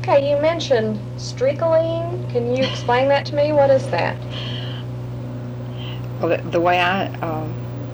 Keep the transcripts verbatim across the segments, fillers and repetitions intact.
Okay, you mentioned streakoline. Can you explain that to me? What is that? Well, the, the way I uh,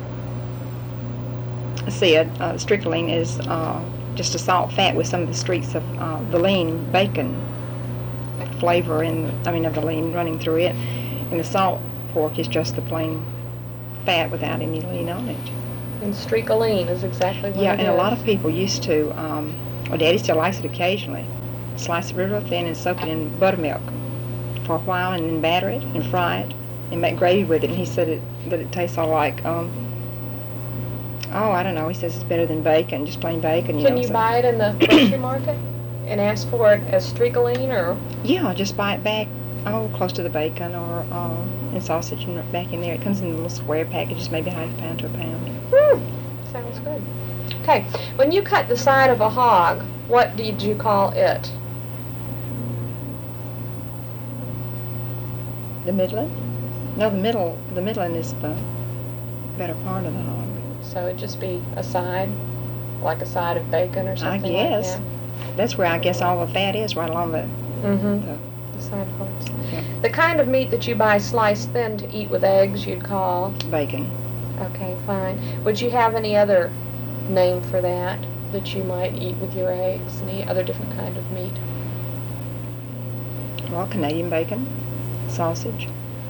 see it, uh, streakoline is uh, just a salt fat with some of the streaks of uh, the lean bacon flavor in, I mean, of the lean running through it. And the salt pork is just the plain fat without any lean on it. And streakoline is exactly what Yeah, it and is. a lot of people used to, um, well, Daddy still likes it occasionally, slice it real thin and soak it in buttermilk for a while and then batter it and fry it and make gravy with it. And he said it, that it tastes all like, um, oh, I don't know, he says it's better than bacon, just plain bacon. You Can know, you so. buy it in the grocery market and ask for it as streakoline, or? Yeah, just buy it back, oh, close to the bacon or uh, and sausage and back in there. It comes in little square packages, maybe half a pound to a pound. Hmm, sounds good. Okay, when you cut the side of a hog, what did you call it? The midland? No, the middle. The midland is the better part of the hog. So it'd just be a side, like a side of bacon or something I guess. like that? That's where I guess all the fat is, right along the. Mm-hmm. the The side parts. Yeah. The kind of meat that you buy sliced thin to eat with eggs, you'd call? Bacon. Okay, fine. Would you have any other name for that that you might eat with your eggs? Any other different kind of meat? Well, Canadian bacon, sausage.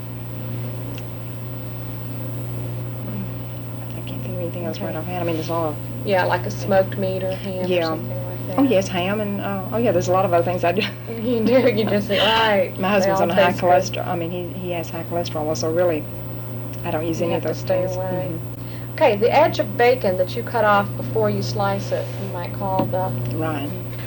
I can't think of anything else Okay. right offhand. I mean, there's a lot of. Yeah, like a smoked meat or ham Yeah. or something like that. Oh yes, ham and uh, oh yeah, there's a lot of other things I do. You do. You just say, right. My husband's they on all high taste good. cholesterol. I mean, he he has high cholesterol, so really, I don't use You any have of to those stay things. away. Mhm. Okay, the edge of bacon that you cut off before you slice it, you might call the Right.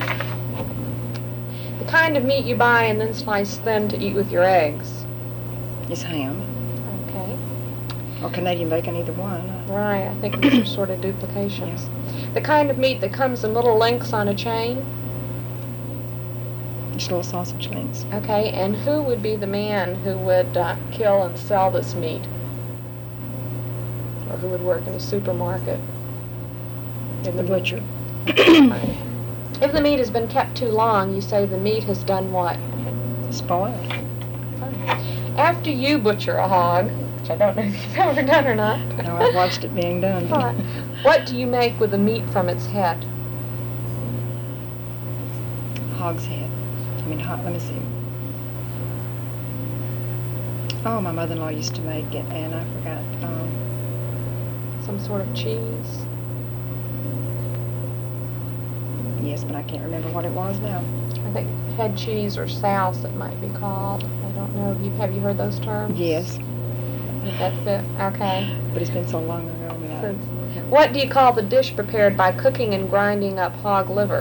the kind of meat you buy and then slice thin to eat with your eggs. It's ham Okay, or Canadian bacon, either one. right. I think these are sort of duplications. The kind of meat that comes in little links on a chain. Just little sausage links. Okay, and who would be the man who would uh, kill and sell this meat? Or who would work in a supermarket? The butcher. If the meat has been kept too long, you say the meat has done what? Spoiled. After you butcher a hog, which I don't know if you've ever done or not. No, I've watched it being done. But what do you make with the meat from its head? Hog's head. I mean, hog, let me see. Oh, my mother-in-law used to make it, and I forgot. Um, Some sort of cheese? yes, but I can't remember what it was now. I think head cheese or souse it might be called. I don't know. You, have you heard those terms? Yes, Would that fit? Okay. but it's been so long ago. I mean, I, Since- What do you call the dish prepared by cooking and grinding up hog liver?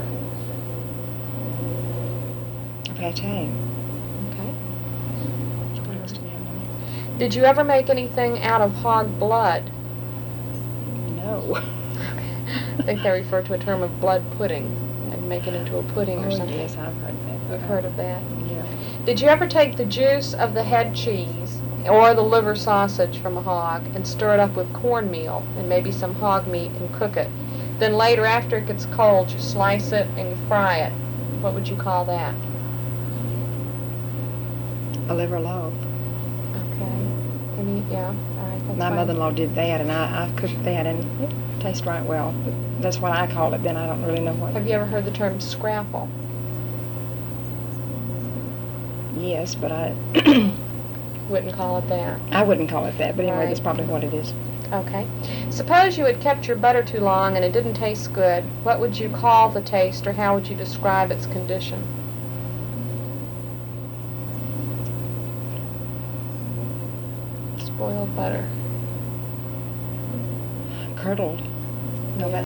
pate. Okay. What else do we have on Did you ever make anything out of hog blood? there? No. I think they refer to a term of blood pudding, and make it into a pudding or Oh, something. yes, I've heard that. You've heard of that. Yeah. Did you ever take the juice of the head cheese or the liver sausage from a hog and stir it up with cornmeal and maybe some hog meat and cook it? Then later, after it gets cold, you slice it and you fry it. What would you call that? A liver loaf. Okay. Any, yeah, all right, that's My fine. mother-in-law did that, and I, I cooked that, and it tastes right well. But that's what I call it. Then I don't really know what. Have you ever heard the term scrapple? Yes, but I Wouldn't call it that. I wouldn't call it that. But anyway, Right. that's probably what it is. Okay. Suppose you had kept your butter too long and it didn't taste good. What would you call the taste, or how would you describe its condition? Spoiled butter. Curdled. No, Yeah. that